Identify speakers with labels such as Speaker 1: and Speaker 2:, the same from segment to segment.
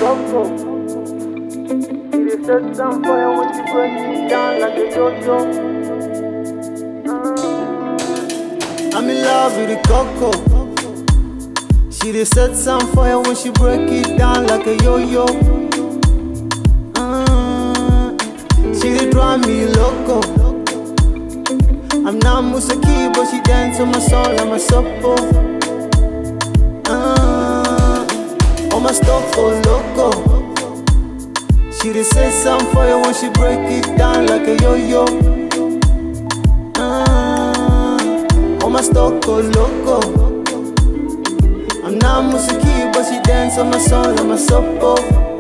Speaker 1: coco. She dey set some fire when she break it down like a yo-yo. I'm in love with the coco. She dey set some fire when she break it down like a yo-yo. She dey drive me loco. I'm not Musaki, but she dance on my soul like my suppo. On my stuff for loco. She dey set some fire when she break it down like a yo-yo. On my stuff for loco. I'm not Musaki, but she dance on my soul like my suppo.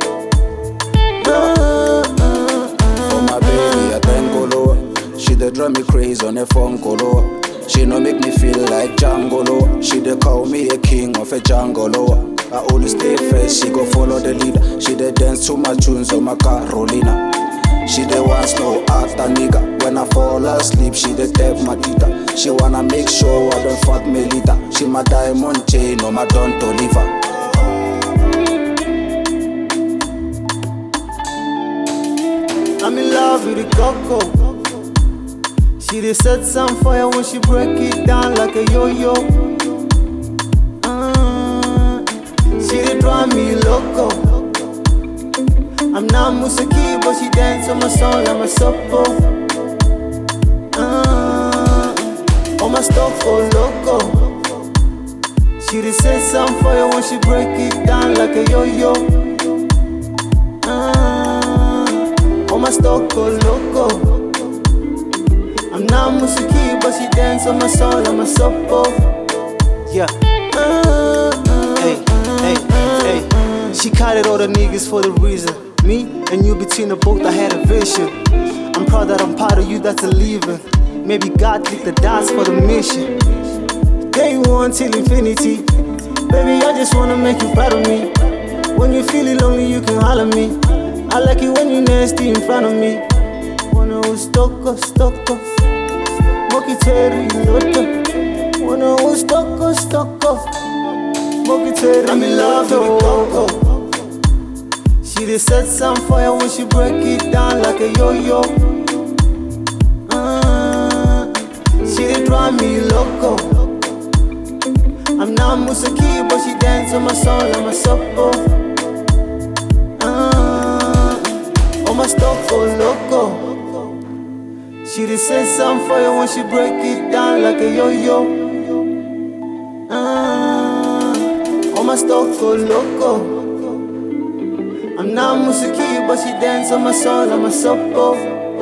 Speaker 2: She dey drive me crazy on a phone call. She no make me feel like Django. She dey call me a king of a jungle. I always stay first, she go follow the leader. She dey dance to my tunes on my Carolina. She dey want slow after nigga. When I fall asleep, she dey tap my tita. She wanna make sure I don't fuck me later. She my diamond chain or my Don Toliver.
Speaker 1: I'm in love with the coco. She dey set some fire when she break it down like a yo-yo. She dey drive me loco. I'm not Musaki, but she dance on my soul like my suppo. On my stuff for loco. She dey set some fire when she break it down like a yo-yo. On my stuff for loco. I'm not Musiki, but she dance on my soul like my suppo. Yeah. Hey. She counted all the niggas for the reason. Me and you between the both, I had a vision. I'm proud that I'm part of you, that's a leaving. Maybe God clicked the dots for the mission. Day one till infinity. Baby, I just wanna make you proud of me. When you feeling lonely, you can holler me. I like it when you nasty in front of me. Wanna stocko. Mokiteri loto. Wanna stocko. Mokiteri I'm in love with the coco. She dey set some fire when she break it down like a yo-yo. She dey drive me loco. I'm not Musaki, but she dance on my soul like my suppo. On my stuff for loco. She dey set some fire when she break it down like a yo-yo. On my stuff for loco. I'm not Musiki, but she dance on my soul like my suppo.